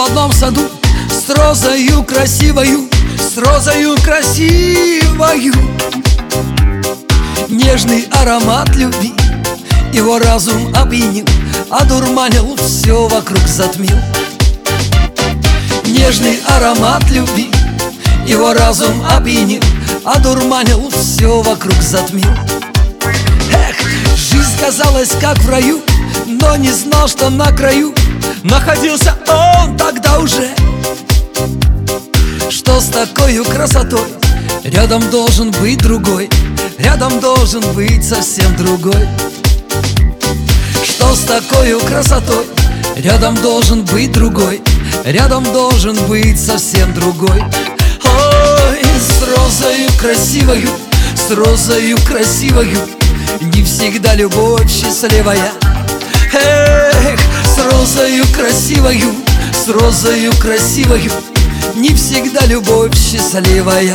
одном саду с розою красивою, с розою красивою. Нежный аромат любви его разум опьянил, одурманил, все вокруг затмил. Нежный аромат любви его разум опьянил, одурманил, все вокруг затмил. Эх, жизнь казалась как в раю, но не знал, что на краю находился он тогда уже. Что с такой красотой рядом должен быть другой, рядом должен быть совсем другой. Что с такой красотой рядом должен быть другой, рядом должен быть совсем другой. Ой, с розою красивою, с розою красивою не всегда любовь счастливая. Эх, с розою красивою, с розою красивою не всегда любовь счастливая.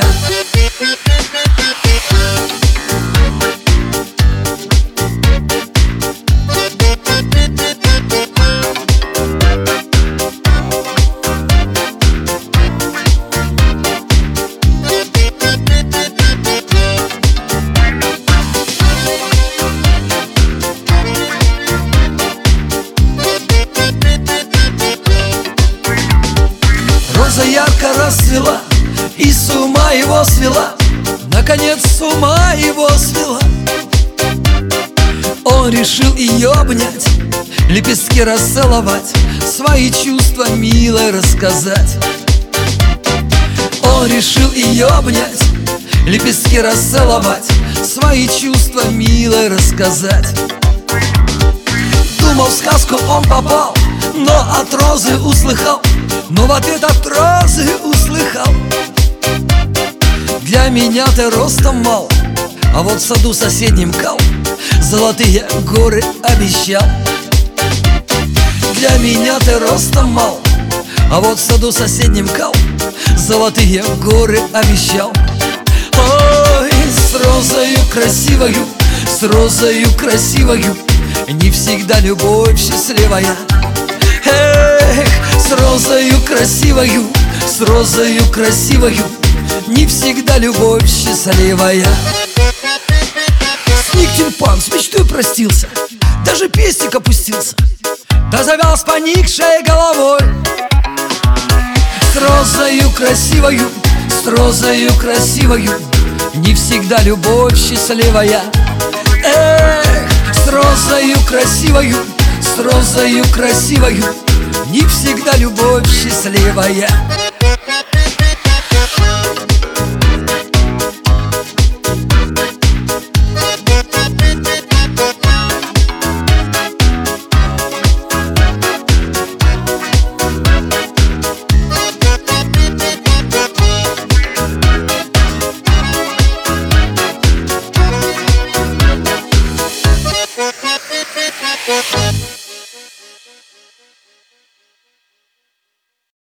Роза ярко расцвела и с ума его свела, наконец с ума его свела. Он решил ее обнять, лепестки расцеловать, свои чувства мило рассказать. Он решил ее обнять, лепестки расцеловать, свои чувства мило рассказать. Думал, в сказку он попал, но от розы услыхал, но в ответ от розы услыхал: для меня ты ростом мал, а вот в саду соседнем кал, золотые горы обещал. Для меня ты ростом мал, а вот в саду соседнем кал, золотые горы обещал. Ой, с розою красивою, с розою красивою не всегда любовь счастливая. Эх, с розою красивою, с розою красивою не всегда любовь счастливая. Сник тюльпан с мечтой простился, даже пестик опустился, да завял с поникшей головой. С розою красивою, с розою красивою не всегда любовь счастливая. Эх, с розою красивою, с розою красивою не всегда любовь счастливая.